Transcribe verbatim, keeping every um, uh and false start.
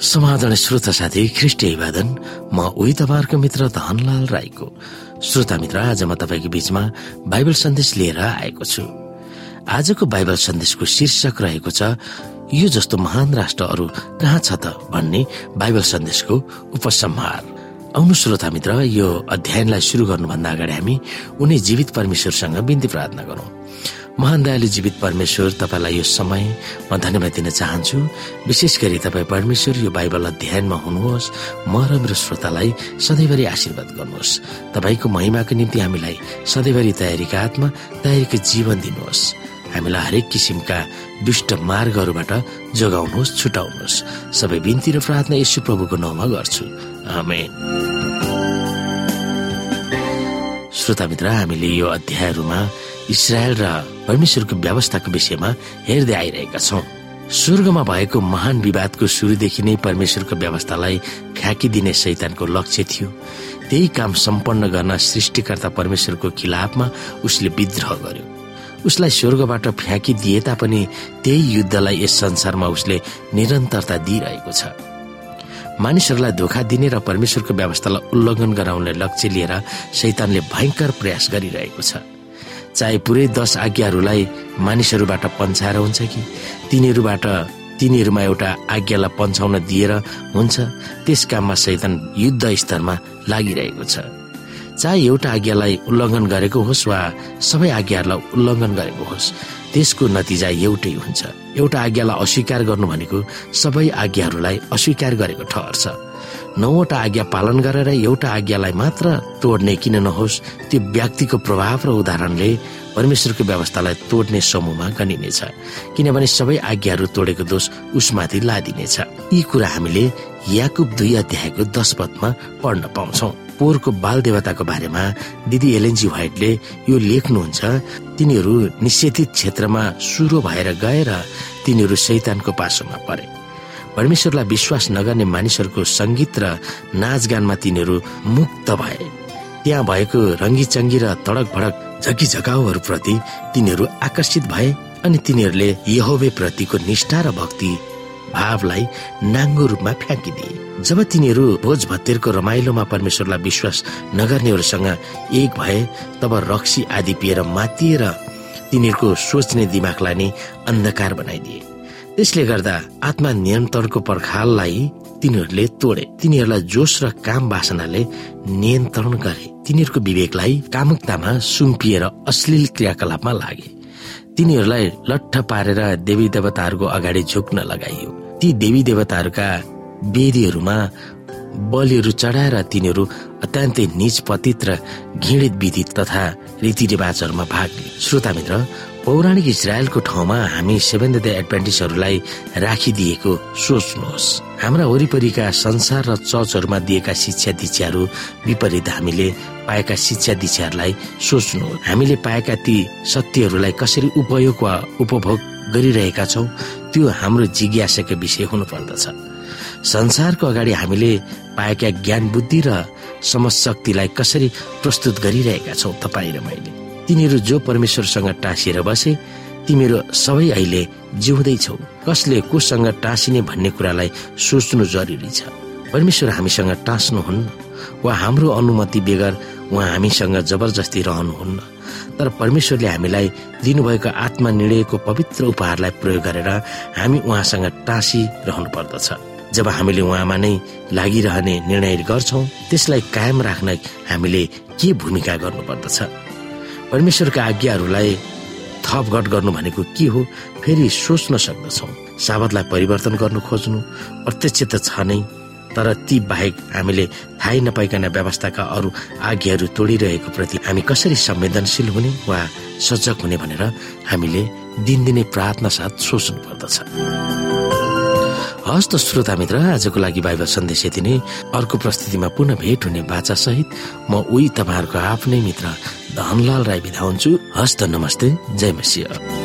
समाधान श्रोता साथी ख्रिस्ट अभिवादन। म उही तपाईहरुको मित्र धनलाल राईको। श्रोता मित्र, आज म तपाईको बीचमा बाइबल सन्देश लिएर आएको छु। आजको बाइबल सन्देशको शीर्षक रहेको छ यो जस्तो महान राष्ट्र अरू कहाँ छ त भन्ने बाइबल सन्देशको उपसंहार। आउनु श्रोता मित्र, यो अध्ययनलाई शुरू गर्नुभन्दा अगाडि हामी उनी जीवित परमेश्वरसँग बिन्ती प्रार्थना गरौं। महान दयालु जीवित परमेश्वर, तपाईलाई यो समय म धन्यवाद दिन चाहन्छु। विशेष गरी तपाईँ परमेश्वर यो बाइबल अध्ययनमा हुनुहोस्। म र मेरो श्रोतालाई सधैँभरि आशीर्वाद गर्नुहोस्। तपाईको महिमाको निम्ति हामीलाई सधैँभरि तयारीका आत्मा, तयारीको जीवन दिनुहोस्। हामीलाई हरेक किसिमका दुष्ट मार्गहरूबाट जोगाउनुहोस्, छुटाउनुहोस्। सबै बिन्ती र प्रार्थना येशू प्रभुको नाममा गर्छु, आमेन। श्रोता मित्र, हामीले यो अध्यायहरूमा इस्रायल र परमेश्वरको व्यवस्थाको विषयमा हेर्दै आइरहेका छौं। स्वर्गमा भएको महान विवादको सुरुदेखि नै परमेश्वरको व्यवस्थालाई फ्याँकिदिने शैतानको लक्ष्य थियो। त्यही काम सम्पन्न गर्न सृष्टिकर्ता परमेश्वरको खिलाफमा उसले विद्रोह गर्यो। उसलाई स्वर्गबाट फ्याँकिदिए तापनि त्यही युद्धलाई यस संसारमा उसले निरन्तरता दिइरहेको छ। मानिसहरूलाई धोका दिने र परमेश्वरको व्यवस्थालाई उल्लङ्घन गराउने लक्ष्य लिएर शैतानले भयंकर प्रयास गरिरहेको छ। चाहे पुरै दश आज्ञाहरूलाई मानिसहरूबाट पन्छाएर हुन्छ कि तिनीहरूबाट तिनीहरूमा एउटा आज्ञालाई पन्छाउन दिएर हुन्छ, त्यस काममा शैतान युद्ध स्तरमा लागिरहेको छ। चाहे एउटा आज्ञालाई उल्लङ्घन गरेको होस् वा सबै आज्ञाहरूलाई उल्लङ्घन गरेको होस्, त्यसको नतिजा एउटै हुन्छ। एउटा आज्ञालाई अस्वीकार गर्नु भनेको सबै आज्ञाहरूलाई अस्वीकार गरेको ठहर्छ। नौवटा आज्ञा पालन गरेर एउटा आज्ञालाई मात्र तोड्ने किन नहोस्, त्यो व्यक्तिको प्रभाव र उदाहरणले परमेश्वरको व्यवस्थालाई तोड्ने समूहमा गनिनेछ, किनभने सबै आज्ञाहरू तोडेको दोष उसमाथि लादिनेछ। यी कुरा हामीले याकुब दुई अध्यायको दश पदमा पढ्न पाउँछौं। पोहोरको बाल देवताको बारेमा दिदी एलेन जी व्हाइटले यो लेख्नुहुन्छ, तिनीहरू निषेधित क्षेत्रमा सुरो भएर गए र तिनीहरू शैतानको पासोमा परे। परमेश्वरलाई विश्वास नगर्ने मानिसहरूको संगीत र नाचगानमा तिनीहरू मुक्त भए। त्यहाँ भएको रंगीचंगी र तडक भडक झकी झकाउहरूप्रति तिनीहरू आकर्षित भए अनि तिनीहरूले यहोवे प्रतिको निष्ठा र भक्ति भावलाई नाङ्गो रूपमा फ्याँकिदिए। जब तिनीहरू भोज भत्तेरको रमाइलोमा परमेश्वरलाई विश्वास नगर्नेहरूसँग एक भए, तब रक्सी आदि पिएर मातिएर तिनीहरूको सोच्ने दिमागलाई नै अन्धकार बनाइदिए। त्यसले गर्दा आत्मा नियन्त्रणको पर्खाललाई तिनीहरूले तोडे। तिनीहरूलाई जोश र काम वासनाले नियन्त्रण गरे। तिनीहरूको विवेकलाई कामुकतामा सुम्पिएर अश्लील क्रियाकलापमा लागे। तिनीहरूलाई लट्ठ पारेर देवी देवताहरूको अगाडि झुक्न लगाइयो। ती देवी देवताहरूका वेदीहरूमा बलिहरू चढाएर तिनीहरू अत्यन्तै नीच पतित र घृणित विधि तथा रीतिरिवाजहरूमा भाग लिए। श्रोता मित्र, पौराणिक इजरायलको ठाउँमा हामी सेभेन्थ डे एडभेन्टिस्टहरूलाई राखिदिएको सोच्नुहोस्। हाम्रा वरिपरिका संसार र चर्चहरूमा दिएका शिक्षा दीक्षाहरू विपरीत हामीले पाएका शिक्षा दीक्षाहरूलाई सोच्नुहोस्। हामीले पाएका ती सत्यहरूलाई कसरी उपयोग वा उपभोग गरिरहेका छौं, त्यो हाम्रो जिज्ञासाको विषय हुनुपर्दछ। संसारको अगाडि हामीले पाएका ज्ञान बुद्धि र समझशक्तिलाई कसरी प्रस्तुत गरिरहेका छौं तपाईँ र मैले। तिनीहरू जो परमेश्वरसँग टाँसिएर बसे, तिमीहरू सबै अहिले जिउँदैछौ। कसले कोसँग टाँसिने भन्ने कुरालाई सोच्नु जरुरी छ। परमेश्वर हामीसँग टाँस्नुहुन्न वा हाम्रो अनुमति बेगर उहाँ हामीसँग जबरजस्ती रहनुहुन्न, तर परमेश्वरले हामीलाई दिनुभएको आत्मा निर्णयको पवित्र उपहारलाई प्रयोग गरेर हामी उहाँसँग टाँसिरहनु पर्दछ। जब हामीले उहाँमा नै लागिरहने निर्णय गर्छौं, त्यसलाई कायम राख्न हामीले के भूमिका गर्नुपर्दछ? परमेश्वरका आज्ञाहरूलाई थपघट गर्नु भनेको के हो, फेरि सोच्न सक्दछौँ। साबतलाई परिवर्तन गर्नु खोज्नु प्रत्यक्ष त छ नै, तर ती बाहेक हामीले थाहै नपाइकन व्यवस्थाका अरू आज्ञाहरू तोडिरहेको प्रति हामी कसरी संवेदनशील हुने वा सजग हुने भनेर हामीले दिनदिनै प्रार्थना साथ सोच्नु पर्दछ। हस्त श्रोता मित्र, आजको लागि बाइबल सन्देश यति नै। अर्को प्रस्तुतिमा पुनः भेट हुने बाचा सहित म उही तपाईहरुको आफ्नै मित्र धनलाल राई बिदा हुन्छु। हस्त नमस्ते, जय मसीह।